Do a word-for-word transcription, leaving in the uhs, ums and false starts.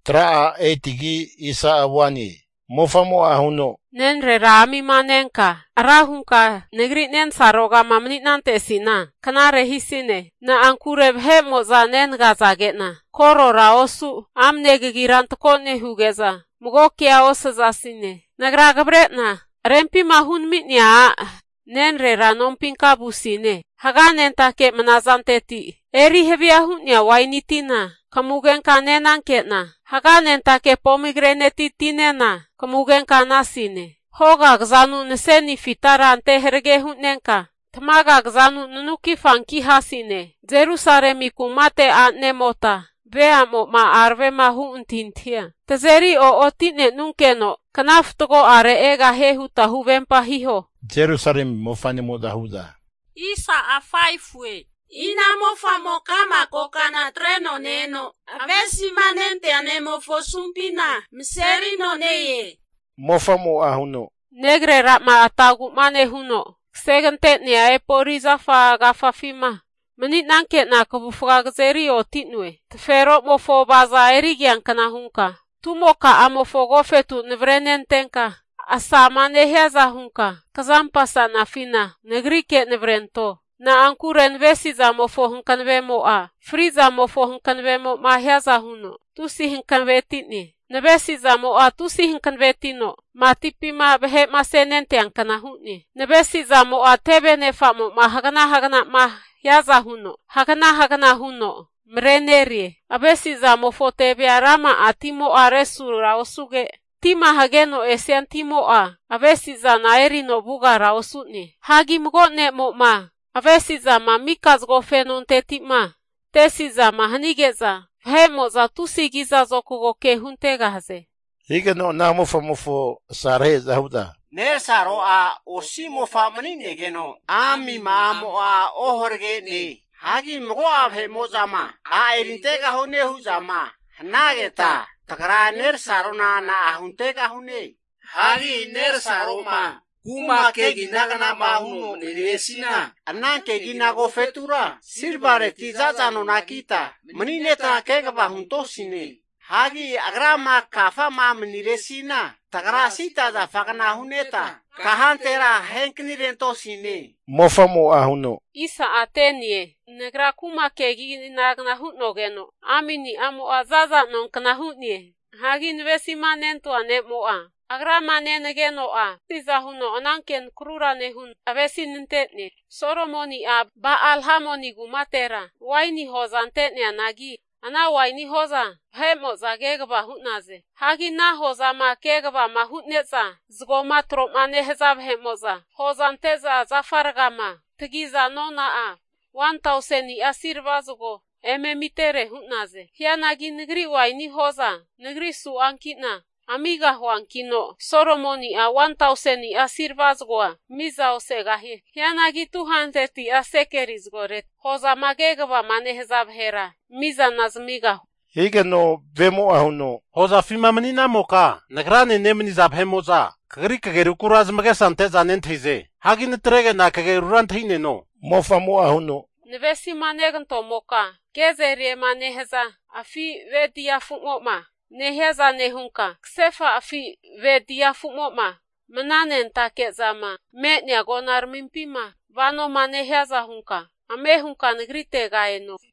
Traa etigi isa awani. Mofa mo ahuno. Nen re rami manenka. Arahunka negri nen saroga mamnit nante sina. Kanare hisine. Na ankureb he moza nen gazagena. Koro raosu. Amne gigiran tukone hugeza. Mugokia osaza sine. Nagragabretna. Rempi mahun mitnya. Nen re ranompin kabusine. Haganen take manazanteti. Eri heviahunya wainitina. Kamugen ka nenan ketna. Haganen take pomegranate tinena. Kamugen ka nasine. Hoga gzanu neseni fitara ante herge hunenka. Tmaga gzanu nunuki fanki hasine. Jerusalemi kumate ane mota. Veamo ma arve ma huntintia. Tazeri o otine nunkeno. Kanaftogo are ega hehu tahu vempa hiho. Jerusalem mofane modahuda. Isa afaifwe. Ina mofa mokama kokana treno neno. Avesi manente anemo fosumpina. Miseri no neye. Mofa mo ahuno. Negre rapma atagu mane huno. Segente ni a eporiza fa gafafima. Menit nanket na kabufuga gzeri o titnwe. Tfero mofo baza erigian kana hunka. Tumoka amofo gofetu nevrenentenka. Asama neheza hunka. Kazampasa na fina. Negrike nevrento. Na ankuren vesiza mofo hunkanve moa. Friza mofo hunkanve mo mahyaza huno. Tusi hunkanve titni. Nebesiza moa tusi hunkanve tino. Matipi ma behe masenente ankana huni. Nebesiza moa tebe nefa mo mahagana hagana mahyaza huno. Hagana hagana huno. Mrenerie. Abesiza mofo tebe arama atimo aresura osuge. Tima hageno esian timo a. Abesiza naeri no buga raosuni. Hagi mgone mo ma. Avesiza ma mikaz gofenon tetima. Tesiza ma hanigeza. Hemoza tusigiza zokugoke huntegaze. Higa no na mofa mofo sare zahuda. Ner saro a osi mofa maninegeno. Ami ma mo a ohorge ne. Hagi mgo avhe mozama. A erintega hone huzama. Hanageta. Takara ner saro na na ahuntega hune. Hagi ner saro ma. Kuma ke ginagana mahuno nirevesina. Anan ke ginago fetura. Sirbare tizazano nakita. Menineta kega bahuntosine. Hagi agrama kafa ma meniresina. Tagra sita da fagana huneta. Kahantera henknirentosine. Mofa mo ahuno. Isa atenie. Negra kuma ke ginagana huno geno. Amini amo azaza non kana hunie. Hagi nvesima nento ane moa. Agrama nene geno a. Tiza huno onanken krura nehun. Avesi nintetne. Soromoni a baal hamoni gumatera. Waini hoza antetne anagi. Ana waini hoza. Hemo za gegaba hunaze. Hagi na hoza ma gegaba ma hutneza. Zgoma tropmane hezab hemoza. Hoza anteza zafargama. Tigiza nona a. Wantauseni asirvazugo. Eme mitere hunaze. Hianagi nigri waini hoza. Nigri su ankitna. Amiga Juankino, Soromoni a one thousand a sirvazgoa, miza osegahi. Hianagi two hundred a sekerizgoret. Hoza magegava manehzavhera, miza nazmiga. Higa no vemo ahuno. Hoza fima menina moka, nagrane nemni zabhemoza. Kagri kagerukuraz magesante zanen thize. Hagin trege na kageruran thine no. Mofa mo ahuno. Nevesi maneganto moka, gezerie manehza, afi vedia fumoma. Neheza nehunka, ksefa afi vedia fumoma. Mananen takezama, metnia gonar mimpima, vano maneheza hunka, ame hunka negrite gaeno.